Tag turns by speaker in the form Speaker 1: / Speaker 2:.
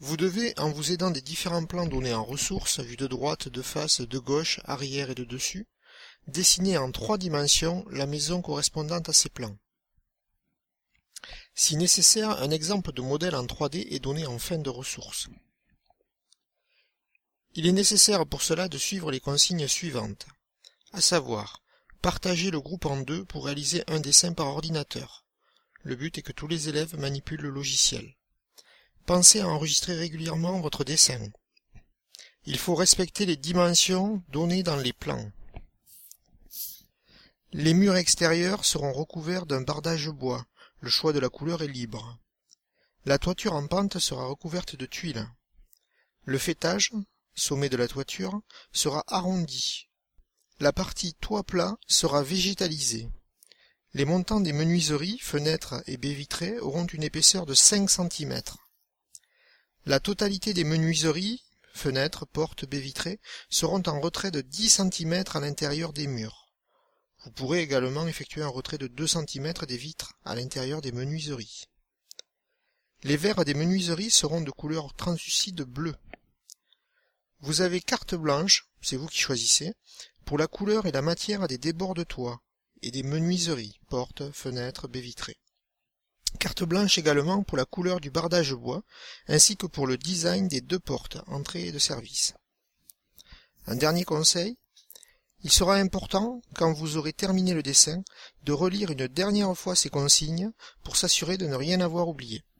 Speaker 1: Vous devez, en vous aidant des différents plans donnés en ressources, vue de droite, de face, de gauche, arrière et de dessus, dessiner en 3 dimensions la maison correspondante à ces plans. Si nécessaire, un exemple de modèle en 3D est donné en fin de ressources. Il est nécessaire pour cela de suivre les consignes suivantes, à savoir, partager le groupe en 2 pour réaliser un dessin par ordinateur. Le but est que tous les élèves manipulent le logiciel. Pensez à enregistrer régulièrement votre dessin. Il faut respecter les dimensions données dans les plans. Les murs extérieurs seront recouverts d'un bardage bois. Le choix de la couleur est libre. La toiture en pente sera recouverte de tuiles. Le faîtage, sommet de la toiture, sera arrondi. La partie toit plat sera végétalisée. Les montants des menuiseries, fenêtres et baies vitrées auront une épaisseur de 5 cm. La totalité des menuiseries, fenêtres, portes, baies vitrées, seront en retrait de 10 cm à l'intérieur des murs. Vous pourrez également effectuer un retrait de 2 cm des vitres à l'intérieur des menuiseries. Les verres des menuiseries seront de couleur translucide bleue. Vous avez carte blanche, c'est vous qui choisissez, pour la couleur et la matière des débords de toit et des menuiseries, portes, fenêtres, baies vitrées. Carte blanche également pour la couleur du bardage bois, ainsi que pour le design des 2 portes, entrée et de service. Un dernier conseil, il sera important, quand vous aurez terminé le dessin, de relire une dernière fois ces consignes pour s'assurer de ne rien avoir oublié.